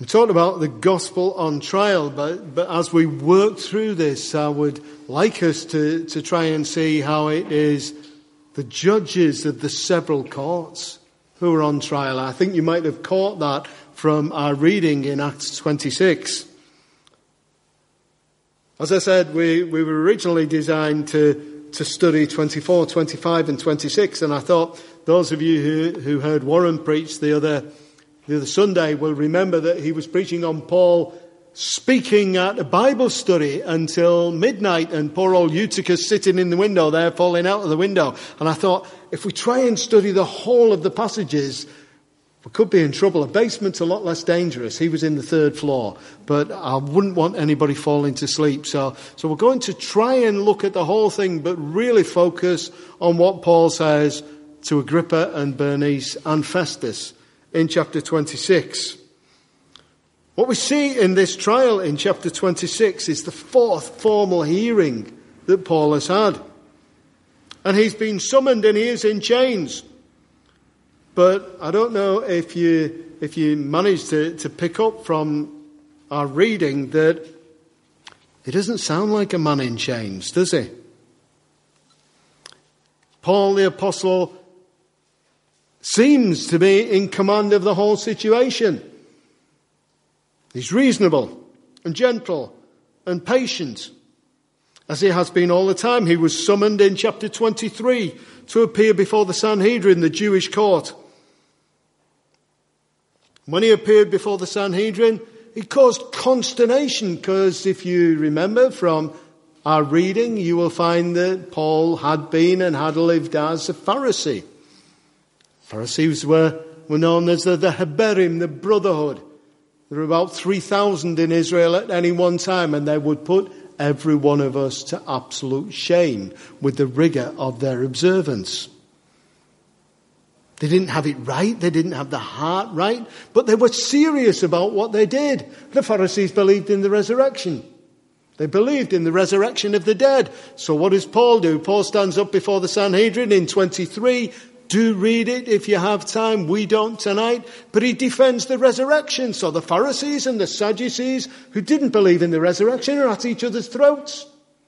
We talked about the gospel on trial, but as we work through this, I would like us to try and see how it is the judges of the several courts who are on trial. I think you might have caught that from our reading in Acts 26. As I said, we were originally designed to study 24, 25 and 26, and I thought those of you who heard Warren preach the other Sunday will remember that he was preaching on Paul speaking at a Bible study until midnight, and poor old Eutychus sitting in the window there, falling out of the window. And I thought, if we try and study the whole of the passages, we could be in trouble. A basement's a lot less dangerous. He was in the 3rd floor, but I wouldn't want anybody falling to sleep. So we're going to try and look at the whole thing, but really focus on what Paul says to Agrippa and Bernice and Festus in chapter 26. What we see in this trial in chapter 26 is the 4th formal hearing that Paul has had. And he's been summoned and he is in chains. But I don't know if you managed to pick up from our reading that it doesn't sound like a man in chains, does he? Paul the apostle seems to be in command of the whole situation. He's reasonable and gentle and patient, as he has been all the time. He was summoned in chapter 23 to appear before the Sanhedrin, the Jewish court. When he appeared before the Sanhedrin, he caused consternation, because if you remember from our reading, you will find that Paul had been and had lived as a Pharisee. Pharisees were known as the Haberim, the brotherhood. There were about 3,000 in Israel at any one time, and they would put every one of us to absolute shame with the rigour of their observance. They didn't have it right, they didn't have the heart right, but they were serious about what they did. The Pharisees believed in the resurrection. They believed in the resurrection of the dead. So what does Paul do? Paul stands up before the Sanhedrin in 23. Do read it if you have time. We don't tonight. But he defends the resurrection. So the Pharisees and the Sadducees who didn't believe in the resurrection are at each other's throats.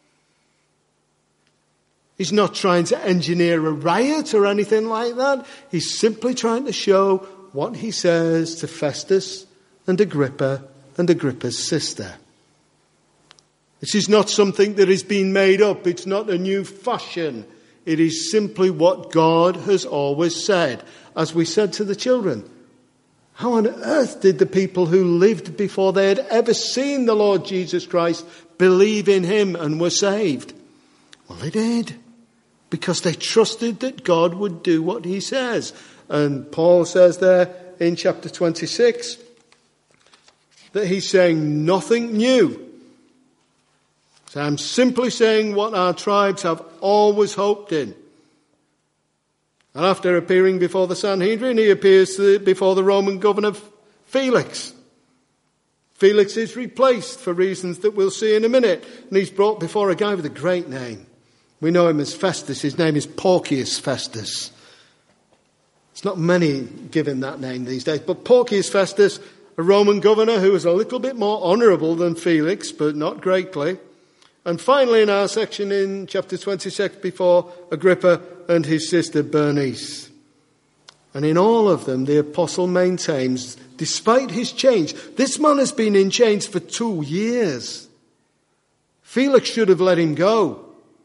He's not trying to engineer a riot or anything like that. He's simply trying to show what he says to Festus and Agrippa and Agrippa's sister. This is not something that has been made up. It's not a new fashion. It is simply what God has always said. As we said to the children, how on earth did the people who lived before they had ever seen the Lord Jesus Christ believe in him and were saved? Well, they did, because they trusted that God would do what he says. And Paul says there in chapter 26 that he's saying nothing new. So I'm simply saying what our tribes have always hoped in. And after appearing before the Sanhedrin, he appears before the Roman governor Felix. Felix is replaced for reasons that we'll see in a minute. And he's brought before a guy with a great name. We know him as Festus. His name is Porcius Festus. It's not many given that name these days. But Porcius Festus, a Roman governor who was a little bit more honourable than Felix, but not greatly. And finally in our section in chapter 26 before Agrippa and his sister Bernice. And in all of them the apostle maintains, despite his change, this man has been in chains for 2 years. Felix should have let him go.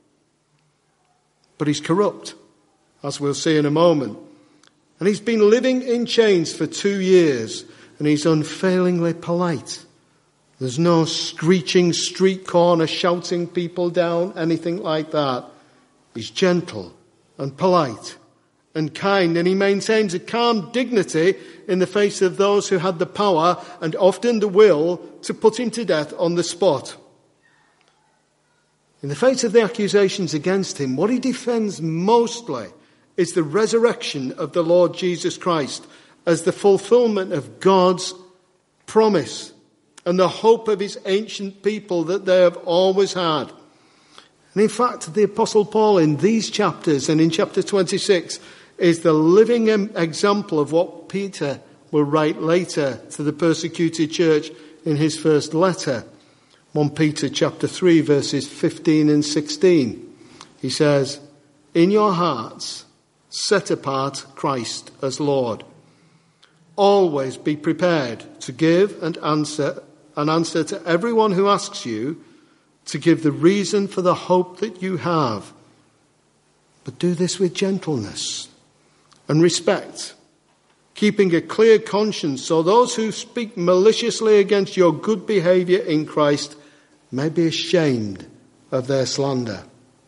But he's corrupt, as we'll see in a moment. And he's been living in chains for 2 years, and he's unfailingly polite. There's no screeching street corner, shouting people down, anything like that. He's gentle and polite and kind, and he maintains a calm dignity in the face of those who had the power and often the will to put him to death on the spot. In the face of the accusations against him, what he defends mostly is the resurrection of the Lord Jesus Christ as the fulfillment of God's promise and the hope of his ancient people that they have always had. And in fact, the Apostle Paul in these chapters and in chapter 26 is the living example of what Peter will write later to the persecuted church in his first letter, 1 Peter chapter 3, verses 15 and 16. He says, "In your hearts, set apart Christ as Lord. Always be prepared to give an answer to everyone who asks you, to give the reason for the hope that you have. But do this with gentleness and respect, keeping a clear conscience, so those who speak maliciously against your good behavior in Christ may be ashamed of their slander."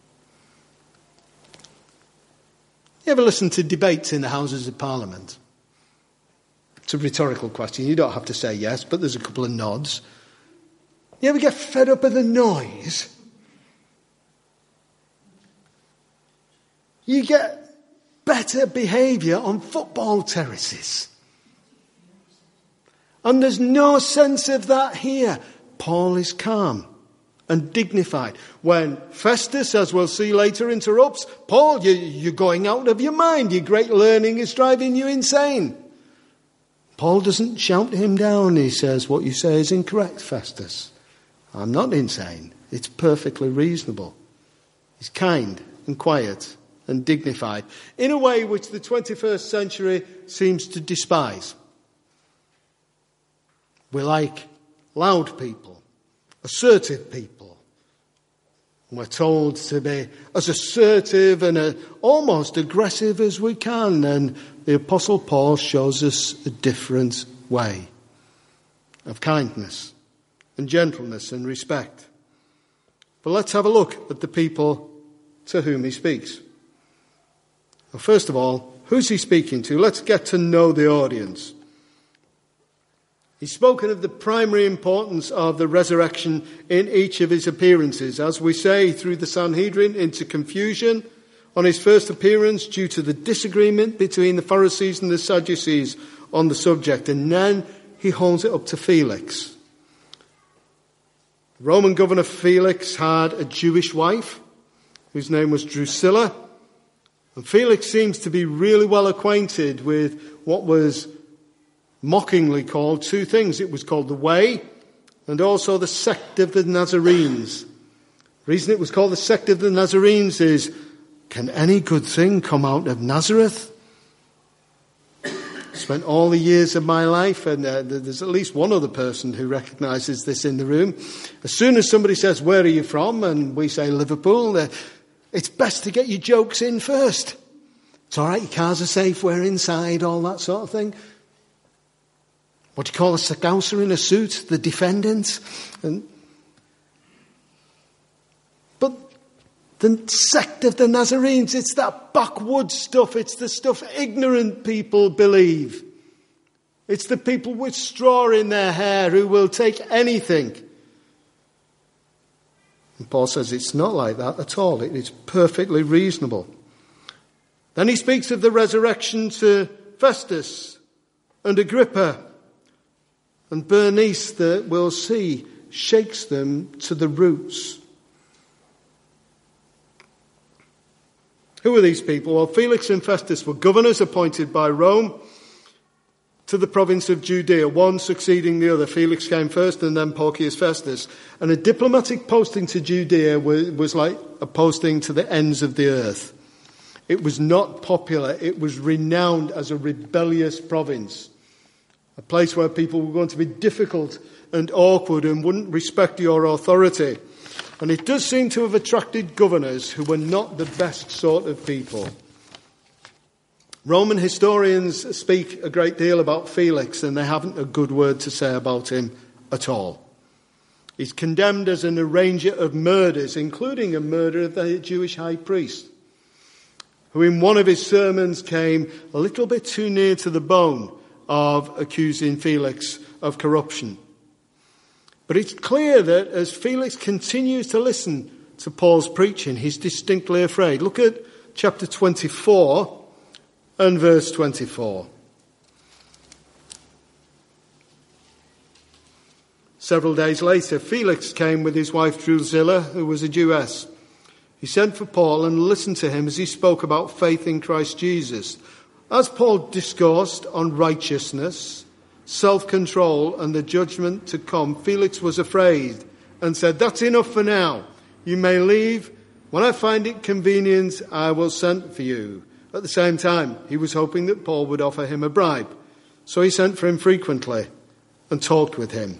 You ever listen to debates in the Houses of Parliament? It's a rhetorical question. You don't have to say yes, but there's a couple of nods. You ever get fed up of the noise? You get better behaviour on football terraces. And there's no sense of that here. Paul is calm and dignified. When Festus, as we'll see later, interrupts, "Paul, you're going out of your mind. Your great learning is driving you insane." Paul doesn't shout him down. He says, "What you say is incorrect, Festus. I'm not insane. It's perfectly reasonable." He's kind and quiet and dignified in a way which the 21st century seems to despise. We like loud people, assertive people. We're told to be as assertive and almost aggressive as we can. And the Apostle Paul shows us a different way of kindness and gentleness and respect. But let's have a look at the people to whom he speaks. Well, first of all, who's he speaking to? Let's get to know the audience. He's spoken of the primary importance of the resurrection in each of his appearances. As we say, he threw the Sanhedrin into confusion on his first appearance due to the disagreement between the Pharisees and the Sadducees on the subject. And then he holds it up to Felix. Roman governor Felix had a Jewish wife whose name was Drusilla. And Felix seems to be really well acquainted with what was mockingly called two things. It was called the Way and also the sect of the Nazarenes. The reason it was called the sect of the Nazarenes is, can any good thing come out of Nazareth? I spent all the years of my life, and there's at least one other person who recognises this in the room. As soon as somebody says, "Where are you from?" and we say Liverpool, it's best to get your jokes in first. It's all right, your cars are safe, we're inside, all that sort of thing. What do you call a Scouser in a suit? The defendant. But the sect of the Nazarenes, it's that backwoods stuff. It's the stuff ignorant people believe. It's the people with straw in their hair who will take anything. And Paul says it's not like that at all. It is perfectly reasonable. Then he speaks of the resurrection to Festus and Agrippa. And Bernice, that we'll see, shakes them to the roots. Who are these people? Well, Felix and Festus were governors appointed by Rome to the province of Judea, one succeeding the other. Felix came first and then Porcius Festus. And a diplomatic posting to Judea was like a posting to the ends of the earth. It was not popular. It was renowned as a rebellious province. A place where people were going to be difficult and awkward and wouldn't respect your authority. And it does seem to have attracted governors who were not the best sort of people. Roman historians speak a great deal about Felix, and they haven't a good word to say about him at all. He's condemned as an arranger of murders, including a murder of the Jewish high priest, who in one of his sermons came a little bit too near to the bone of accusing Felix of corruption. But it's clear that as Felix continues to listen to Paul's preaching, he's distinctly afraid. Look at chapter 24 and verse 24. Several days later, Felix came with his wife Drusilla, who was a Jewess. He sent for Paul and listened to him as he spoke about faith in Christ Jesus. As Paul discoursed on righteousness, self-control, and the judgment to come, Felix was afraid and said, "That's enough for now. You may leave. When I find it convenient, I will send for you." At the same time, he was hoping that Paul would offer him a bribe. So he sent for him frequently and talked with him.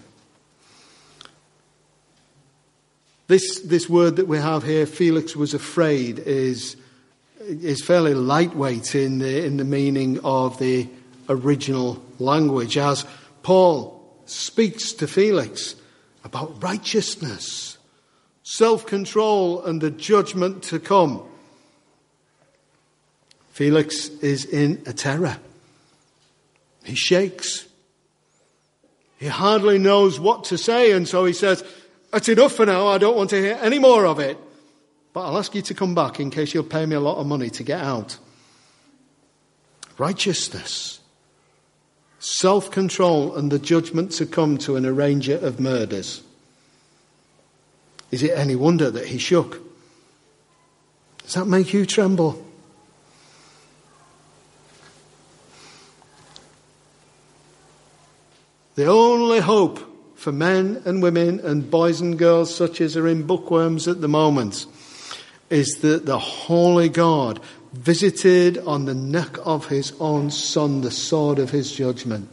This word that we have here, Felix was afraid, is fairly lightweight in the meaning of the original language, as Paul speaks to Felix about righteousness, self-control, and the judgment to come. Felix is in a terror. He shakes. He hardly knows what to say, and so he says, "That's enough for now. I don't want to hear any more of it. But I'll ask you to come back in case you'll pay me a lot of money to get out." Righteousness, self-control, and the judgment to come to an arranger of murders. Is it any wonder that he shook? Does that make you tremble? The only hope for men and women and boys and girls such as are in bookworms at the moment is that the Holy God visited on the neck of his own Son the sword of his judgment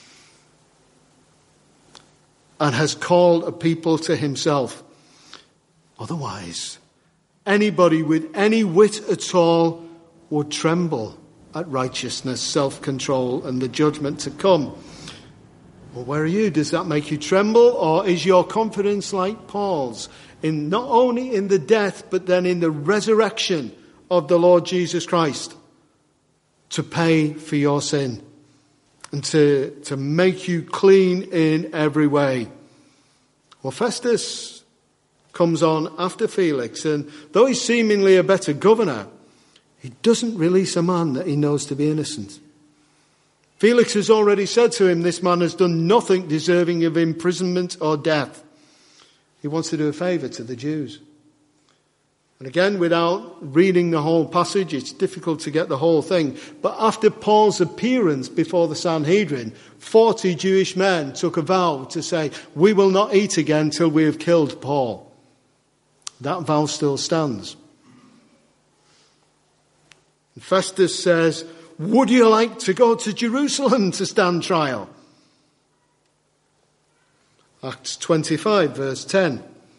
and has called a people to himself. Otherwise, anybody with any wit at all would tremble at righteousness, self-control, and the judgment to come. Well, where are you? Does that make you tremble? Or is your confidence like Paul's, in not only in the death, but then in the resurrection of the Lord Jesus Christ to pay for your sin and to make you clean in every way? Well, Festus comes on after Felix, and though he's seemingly a better governor, he doesn't release a man that he knows to be innocent. Felix has already said to him, this man has done nothing deserving of imprisonment or death. He wants to do a favour to the Jews. And again, without reading the whole passage, it's difficult to get the whole thing. But after Paul's appearance before the Sanhedrin, 40 Jewish men took a vow to say, "We will not eat again till we have killed Paul." That vow still stands. And Festus says, "Would you like to go to Jerusalem to stand trial?" Acts 25, verse 10.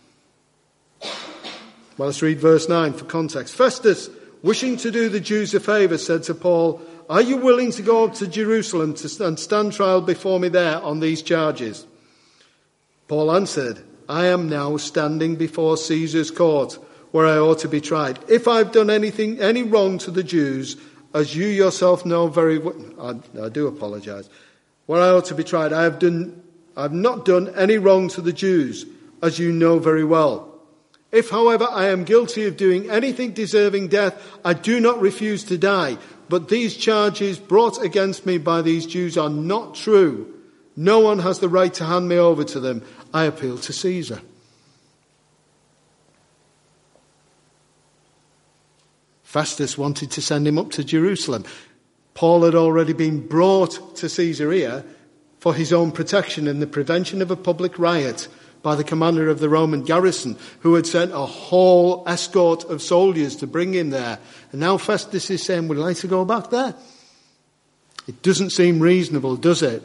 Well, let's read verse 9 for context. Festus, wishing to do the Jews a favour, said to Paul, "Are you willing to go up to Jerusalem and stand trial before me there on these charges?" Paul answered, "I am now standing before Caesar's court, where I ought to be tried. If I've done any wrong to the Jews, as you yourself know very well," I do apologise, "where I ought to be tried, I've not done any wrong to the Jews, as you know very well. If, however, I am guilty of doing anything deserving death, I do not refuse to die. But these charges brought against me by these Jews are not true. No one has the right to hand me over to them. I appeal to Caesar." Festus wanted to send him up to Jerusalem. Paul had already been brought to Caesarea for his own protection and the prevention of a public riot by the commander of the Roman garrison, who had sent a whole escort of soldiers to bring him there. And now Festus is saying, "Would you like to go back there?" It doesn't seem reasonable, does it?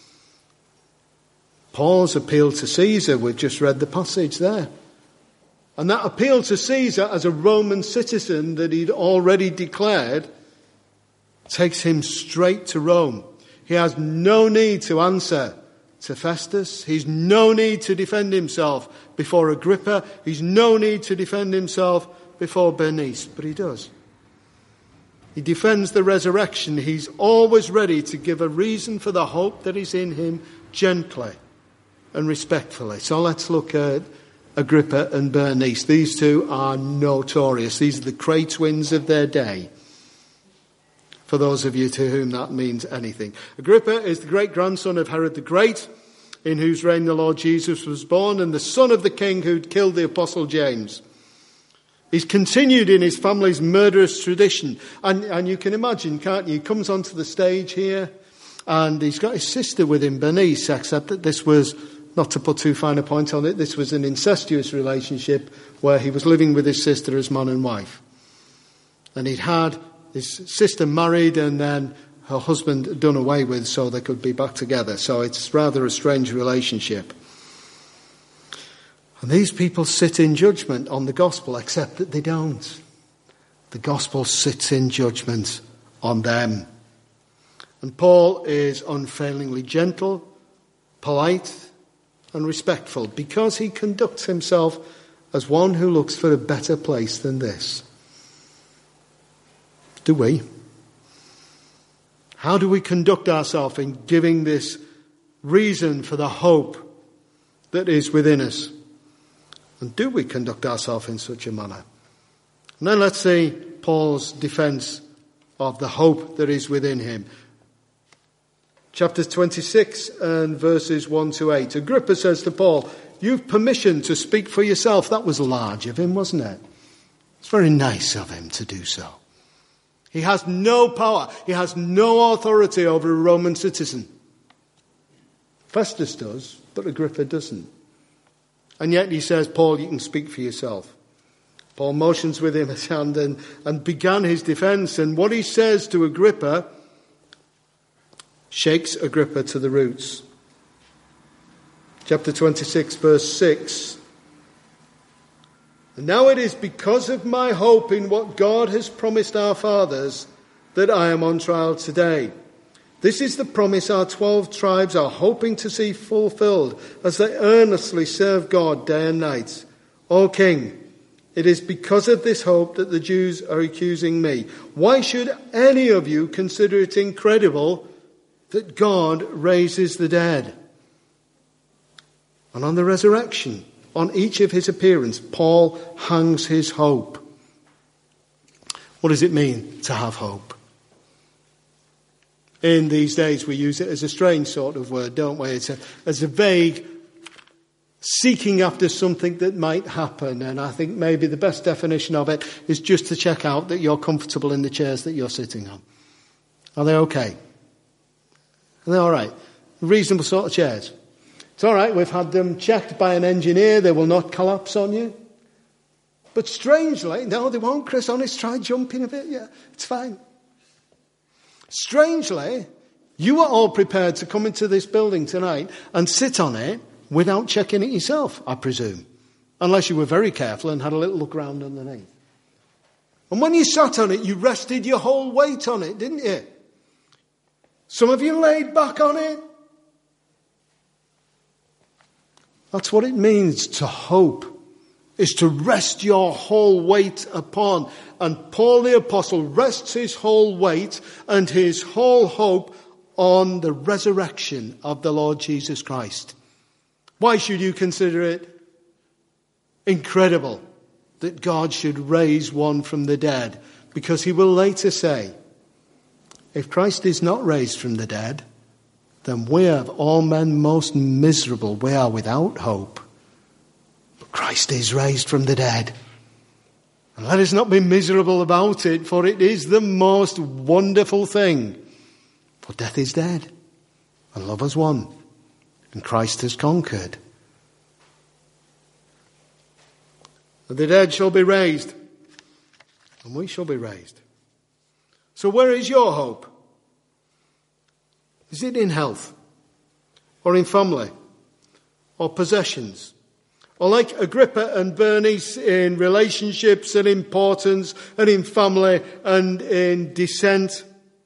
Paul's appeal to Caesar, we've just read the passage there. And that appeal to Caesar as a Roman citizen that he'd already declared takes him straight to Rome. He has no need to answer to Festus. He's no need to defend himself before Agrippa. He's no need to defend himself before Bernice, but he does. He defends the resurrection. He's always ready to give a reason for the hope that is in him gently and respectfully. So let's look at Agrippa and Bernice. These two are notorious. These are the Cray twins of their day, for those of you to whom that means anything. Agrippa is the great-grandson of Herod the Great, in whose reign the Lord Jesus was born, and the son of the king who'd killed the Apostle James. He's continued in his family's murderous tradition. And you can imagine, can't you? He comes onto the stage here, and he's got his sister with him, Bernice, except that this was, not to put too fine a point on it, this was an incestuous relationship where he was living with his sister as man and wife. And he'd had his sister married and then her husband done away with so they could be back together. So it's rather a strange relationship. And these people sit in judgment on the gospel, except that they don't. The gospel sits in judgment on them. And Paul is unfailingly gentle, polite, and respectful because he conducts himself as one who looks for a better place than this. Do we? How do we conduct ourselves in giving this reason for the hope that is within us? And do we conduct ourselves in such a manner? And then let's see Paul's defense of the hope that is within him. Chapter 26 and verses 1 to 8. Agrippa says to Paul, "You've permission to speak for yourself." That was large of him, wasn't it? It's very nice of him to do so. He has no power. He has no authority over a Roman citizen. Festus does, but Agrippa doesn't. And yet he says, "Paul, you can speak for yourself." Paul motions with him his hand and began his defense. And what he says to Agrippa shakes Agrippa to the roots. Chapter 26, verse 6. "And now it is because of my hope in what God has promised our fathers that I am on trial today. This is the promise our 12 tribes are hoping to see fulfilled as they earnestly serve God day and night. O King, it is because of this hope that the Jews are accusing me. Why should any of you consider it incredible that God raises the dead?" And on the resurrection, on each of his appearances, Paul hangs his hope. What does it mean to have hope? In these days we use it as a strange sort of word, don't we? It's as a vague seeking after something that might happen. And I think maybe the best definition of it is just to check out that you're comfortable in the chairs that you're sitting on. Are they okay? Are they all right? Reasonable sort of chairs. It's all right, we've had them checked by an engineer. They will not collapse on you. But strangely, no, they won't, Chris. Honest, try jumping a bit. Yeah, it's fine. Strangely, you were all prepared to come into this building tonight and sit on it without checking it yourself, I presume. Unless you were very careful and had a little look around underneath. And when you sat on it, you rested your whole weight on it, didn't you? Some of you laid back on it. That's what it means to hope, is to rest your whole weight upon. And Paul the Apostle rests his whole weight and his whole hope on the resurrection of the Lord Jesus Christ. Why should you consider it incredible that God should raise one from the dead? Because he will later say, if Christ is not raised from the dead, then we are of all men most miserable. We are without hope. But Christ is raised from the dead. And let us not be miserable about it, for it is the most wonderful thing. For death is dead, and love has won, and Christ has conquered. And the dead shall be raised, and we shall be raised. So where is your hope? Is it in health, or in family, or possessions? Or like Agrippa and Bernice, in relationships and importance and in family and in descent?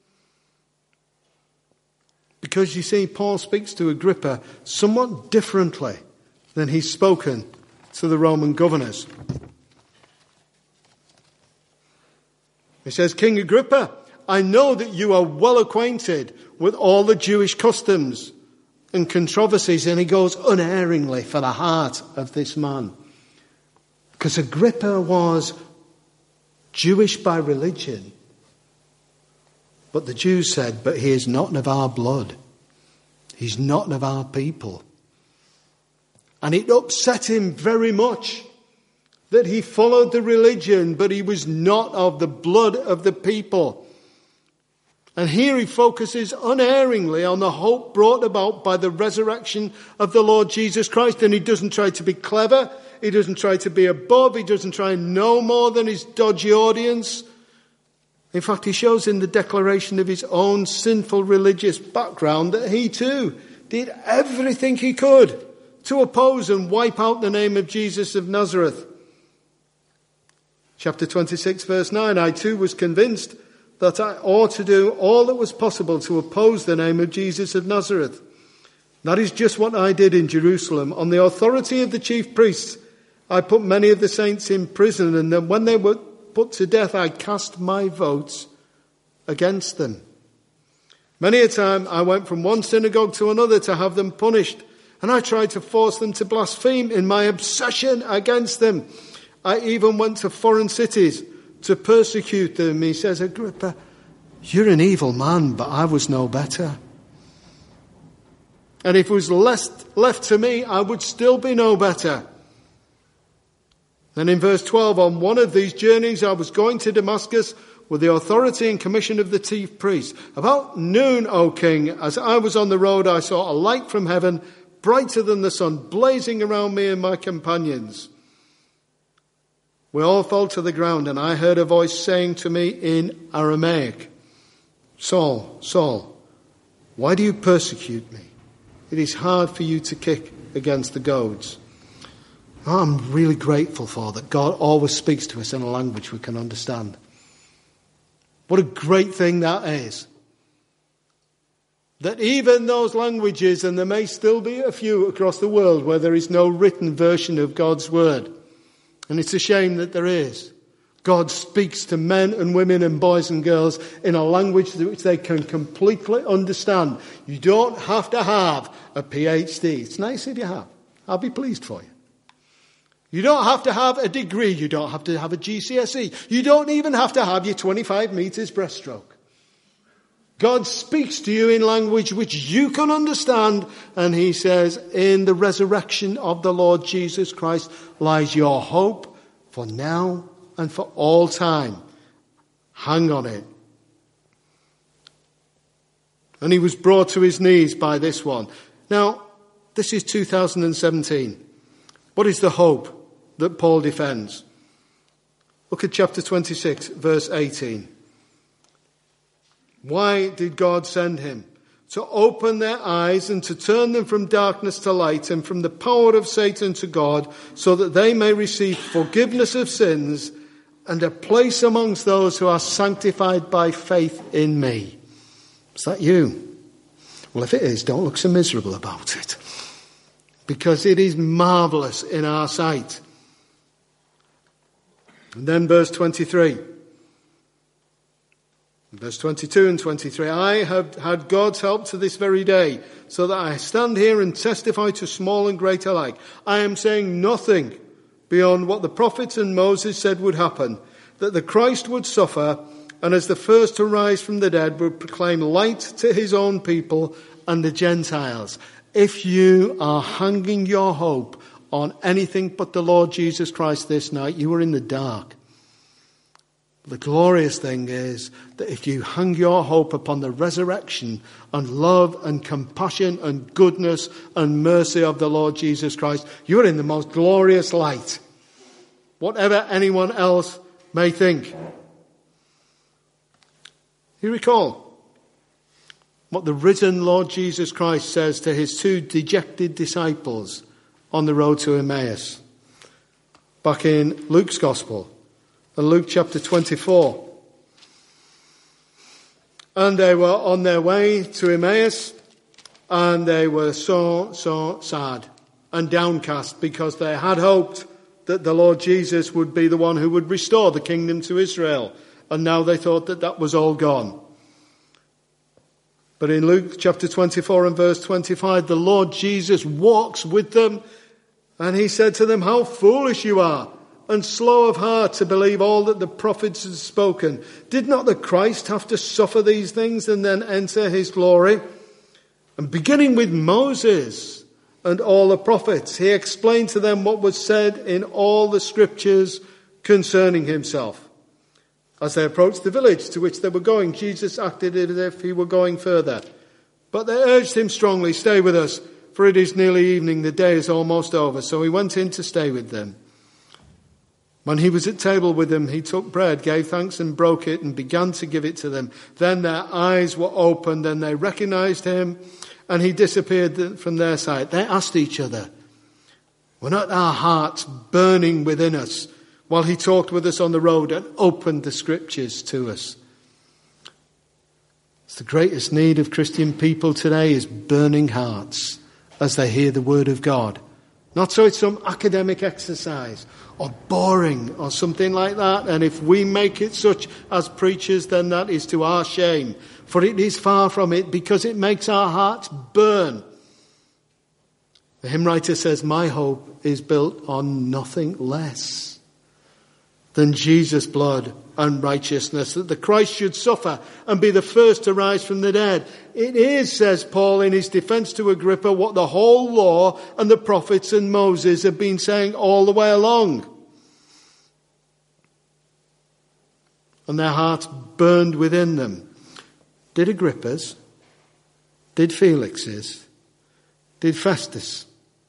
Because you see, Paul speaks to Agrippa somewhat differently than he's spoken to the Roman governors. He says, "King Agrippa, I know that you are well acquainted with all the Jewish customs and controversies." And he goes unerringly for the heart of this man. Because Agrippa was Jewish by religion. But the Jews said, but he is not of our blood. He's not of our people. And it upset him very much that he followed the religion, but he was not of the blood of the people. And here he focuses unerringly on the hope brought about by the resurrection of the Lord Jesus Christ. And he doesn't try to be clever. He doesn't try to be above. He doesn't try and know more than his dodgy audience. In fact, he shows in the declaration of his own sinful religious background that he too did everything he could to oppose and wipe out the name of Jesus of Nazareth. Chapter 26, verse 9, I too was convinced that I ought to do all that was possible to oppose the name of Jesus of Nazareth. That is just what I did in Jerusalem. On the authority of the chief priests, I put many of the saints in prison, and then when they were put to death, I cast my votes against them. Many a time I went from one synagogue to another to have them punished, and I tried to force them to blaspheme in my obsession against them. I even went to foreign cities to persecute them. He says, Agrippa, you're an evil man, but I was no better. And if it was left to me, I would still be no better. Then in verse 12, on one of these journeys, I was going to Damascus with the authority and commission of the chief priest. About noon, O king, as I was on the road, I saw a light from heaven, brighter than the sun, blazing around me and my companions. We all fell to the ground, and I heard a voice saying to me in Aramaic, Saul, Saul, why do you persecute me? It is hard for you to kick against the goads. I'm really grateful for that God always speaks to us in a language we can understand. What a great thing that is. That even those languages, and there may still be a few across the world where there is no written version of God's word. And it's a shame that there is. God speaks to men and women and boys and girls in a language which they can completely understand. You don't have to have a PhD. It's nice if you have. I'll be pleased for you. You don't have to have a degree. You don't have to have a GCSE. You don't even have to have your 25 meters breaststroke. God speaks to you in language which you can understand, and he says, in the resurrection of the Lord Jesus Christ lies your hope for now and for all time. Hang on it. And he was brought to his knees by this one. Now, this is 2017. What is the hope that Paul defends? Look at chapter 26, verse 18. Why did God send him? To open their eyes and to turn them from darkness to light and from the power of Satan to God, so that they may receive forgiveness of sins and a place amongst those who are sanctified by faith in me. Is that you? Well, if it is, don't look so miserable about it, because it is marvelous in our sight. And then verse 23. Verse 22 and 23, I have had God's help to this very day, so that I stand here and testify to small and great alike. I am saying nothing beyond what the prophets and Moses said would happen, that the Christ would suffer, and as the first to rise from the dead would proclaim light to his own people and the Gentiles. If you are hanging your hope on anything but the Lord Jesus Christ this night, you are in the dark. The glorious thing is that if you hang your hope upon the resurrection and love and compassion and goodness and mercy of the Lord Jesus Christ, you're in the most glorious light, whatever anyone else may think. You recall what the risen Lord Jesus Christ says to his two dejected disciples on the road to Emmaus, back in Luke's Gospel. And Luke chapter 24. And they were on their way to Emmaus, and they were so sad and downcast, because they had hoped that the Lord Jesus would be the one who would restore the kingdom to Israel. And now they thought that that was all gone. But in Luke chapter 24 and verse 25, the Lord Jesus walks with them, and he said to them, how foolish you are, and slow of heart to believe all that the prophets had spoken. Did not the Christ have to suffer these things and then enter his glory? And beginning with Moses and all the prophets. He explained to them what was said in all the scriptures concerning himself. As they approached the village to which they were going, Jesus acted as if he were going further. But they urged him strongly, "Stay with us, for it is nearly evening, the day is almost over." So he went in to stay with them. When he was at table with them, he took bread, gave thanks and broke it, and began to give it to them. Then their eyes were opened and they recognized him, and he disappeared from their sight. They asked each other, "Were not our hearts burning within us while he talked with us on the road and opened the scriptures to us?" It's the greatest need of Christian people today is burning hearts as they hear the word of God. Not so it's some academic exercise or boring or something like that. And if we make it such as preachers, then that is to our shame. For it is far from it, because it makes our hearts burn. The hymn writer says, "My hope is built on nothing less than Jesus' blood and righteousness, that the Christ should suffer and be the first to rise from the dead." It is, says Paul in his defense to Agrippa, what the whole law and the prophets and Moses have been saying all the way along. And their hearts burned within them. Did Agrippa's? Did Felix's? Did Festus?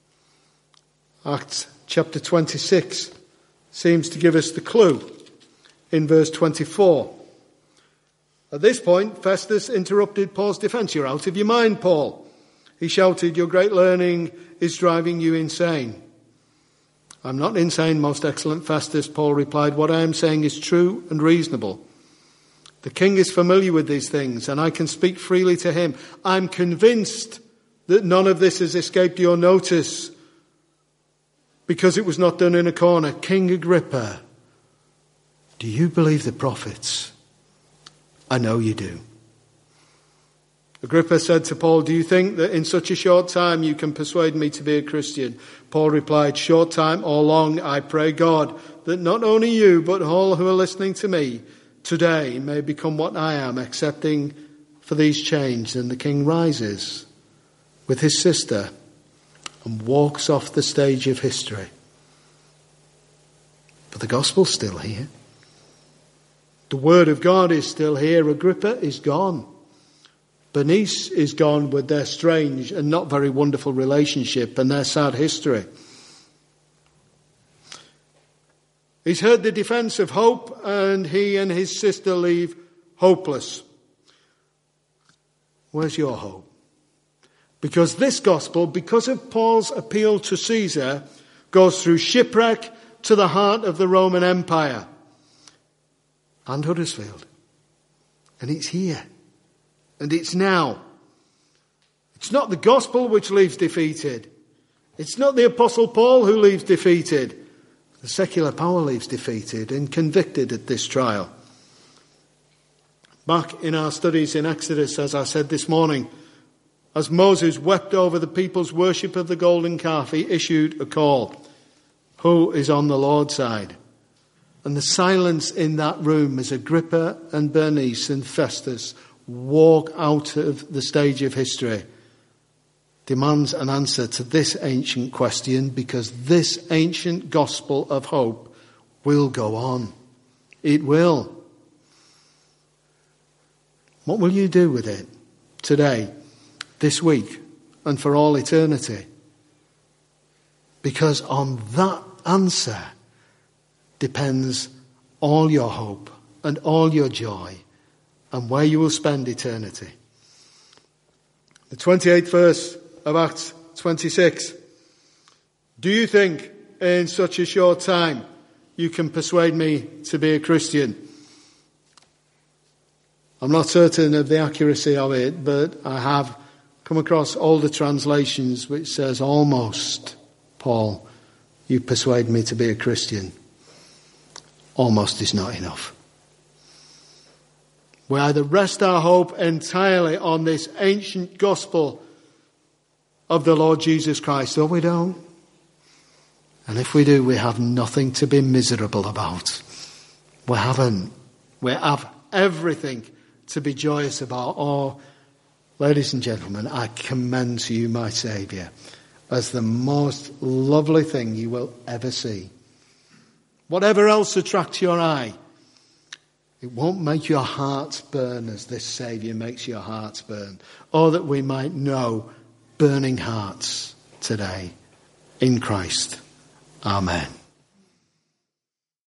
Acts chapter 26 seems to give us the clue in verse 24. At this point, Festus interrupted Paul's defense. "You're out of your mind, Paul," he shouted. "Your great learning is driving you insane." "I'm not insane, most excellent Festus," Paul replied. "What I am saying is true and reasonable. The king is familiar with these things, and I can speak freely to him. I'm convinced that none of this has escaped your notice, because it was not done in a corner. King Agrippa, do you believe the prophets? I know you do." Agrippa said to Paul, "Do you think that in such a short time you can persuade me to be a Christian?" Paul replied, "Short time or long, I pray God that not only you, but all who are listening to me today may become what I am, excepting for these chains." And the king rises with his sister and walks off the stage of history. But the gospel's still here. The word of God is still here. Agrippa is gone. Bernice is gone with their strange and not very wonderful relationship and their sad history. He's heard the defense of hope, and he and his sister leave hopeless. Where's your hope? Because this gospel, because of Paul's appeal to Caesar, goes through shipwreck to the heart of the Roman Empire and Huddersfield. And it's here. And it's now. It's not the gospel which leaves defeated. It's not the Apostle Paul who leaves defeated. The secular power leaves defeated and convicted at this trial. Back in our studies in Exodus, as I said this morning, as Moses wept over the people's worship of the golden calf, he issued a call. Who is on the Lord's side? And the silence in that room as Agrippa and Bernice and Festus walk out of the stage of history demands an answer to this ancient question, because this ancient gospel of hope will go on. It will. What will you do with it today, this week, and for all eternity? Because on that answer depends all your hope and all your joy and where you will spend eternity. The 28th verse of Acts 26. Do you think in such a short time you can persuade me to be a Christian? I'm not certain of the accuracy of it, but I have come across older translations which says, almost, Paul, you persuade me to be a Christian. Almost is not enough. We either rest our hope entirely on this ancient gospel of the Lord Jesus Christ, or we don't. And if we do, we have nothing to be miserable about. We haven't. We have everything to be joyous about. Oh, ladies and gentlemen, I commend to you my Saviour as the most lovely thing you will ever see. Whatever else attracts your eye, it won't make your hearts burn as this Saviour makes your hearts burn. Oh, that we might know burning hearts today in Christ. Amen.